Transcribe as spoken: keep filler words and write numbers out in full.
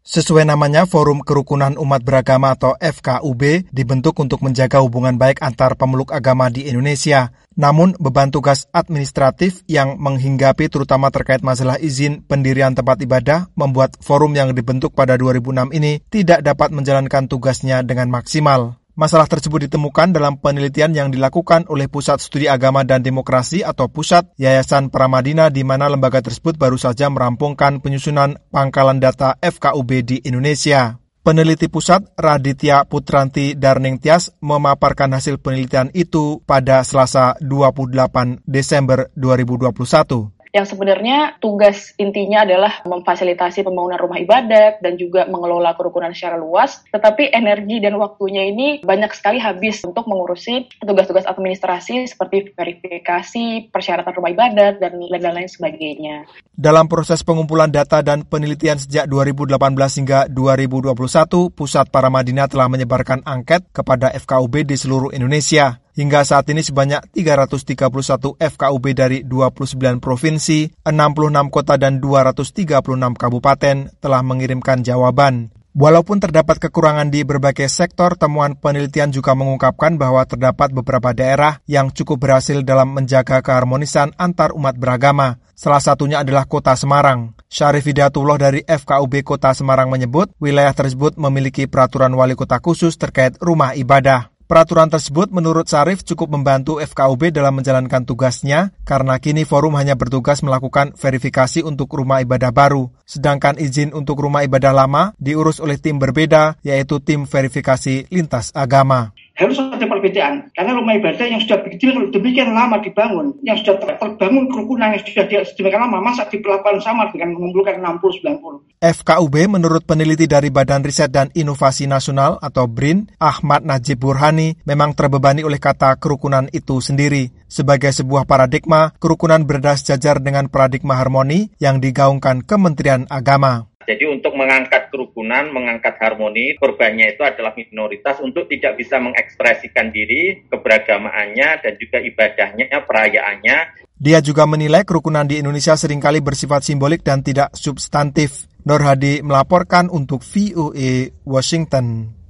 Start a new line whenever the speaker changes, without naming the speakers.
Sesuai namanya, Forum Kerukunan Umat Beragama atau F K U B dibentuk untuk menjaga hubungan baik antar pemeluk agama di Indonesia. Namun, beban tugas administratif yang menghinggapi terutama terkait masalah izin pendirian tempat ibadah membuat forum yang dibentuk pada dua ribu enam ini tidak dapat menjalankan tugasnya dengan maksimal. Masalah tersebut ditemukan dalam penelitian yang dilakukan oleh Pusat Studi Agama dan Demokrasi atau Pusat Yayasan Pramadina, di mana lembaga tersebut baru saja merampungkan penyusunan pangkalan data F K U B di Indonesia. Peneliti pusat Raditya Putranti Darningtyas memaparkan hasil penelitian itu pada Selasa dua puluh delapan Desember dua ribu dua puluh satu.
Yang sebenarnya tugas intinya adalah memfasilitasi pembangunan rumah ibadat dan juga mengelola kerukunan secara luas, tetapi energi dan waktunya ini banyak sekali habis untuk mengurusi tugas-tugas administrasi seperti verifikasi, persyaratan rumah ibadat, dan lain-lain sebagainya.
Dalam proses pengumpulan data dan penelitian sejak dua ribu delapan belas hingga dua ribu dua puluh satu, Pusat Pramadina telah menyebarkan angket kepada F K U B di seluruh Indonesia. Hingga saat ini sebanyak tiga ratus tiga puluh satu F K U B dari dua puluh sembilan provinsi, enam puluh enam kota dan dua ratus tiga puluh enam kabupaten telah mengirimkan jawaban. Walaupun terdapat kekurangan di berbagai sektor, temuan penelitian juga mengungkapkan bahwa terdapat beberapa daerah yang cukup berhasil dalam menjaga keharmonisan antar umat beragama. Salah satunya adalah Kota Semarang. Syarif Hidayatullah dari F K U B Kota Semarang menyebut, wilayah tersebut memiliki peraturan wali kota khusus terkait rumah ibadah. Peraturan tersebut menurut Syarif cukup membantu F K U B dalam menjalankan tugasnya karena kini forum hanya bertugas melakukan verifikasi untuk rumah ibadah baru. Sedangkan izin untuk rumah ibadah lama diurus oleh tim berbeda, yaitu tim verifikasi lintas agama.
Harus ada perbedaan, karena rumah ibadah yang sudah begitu demikian lama dibangun, yang sudah terbangun kerukunan yang sudah demikian lama, masa diperlakukan sama dengan mengumpulkan enam puluh sembilan puluh.
F K U B menurut peneliti dari Badan Riset dan Inovasi Nasional atau B R I N, Ahmad Najib Burhani, memang terbebani oleh kata kerukunan itu sendiri. Sebagai sebuah paradigma, kerukunan berada sejajar dengan paradigma harmoni yang digaungkan Kementerian Agama.
Jadi untuk mengangkat kerukunan, mengangkat harmoni, korbannya itu adalah minoritas untuk tidak bisa mengekspresikan diri, keberagamaannya, dan juga ibadahnya, perayaannya.
Dia juga menilai kerukunan di Indonesia seringkali bersifat simbolik dan tidak substantif. Nur Hadi melaporkan untuk V O A Washington.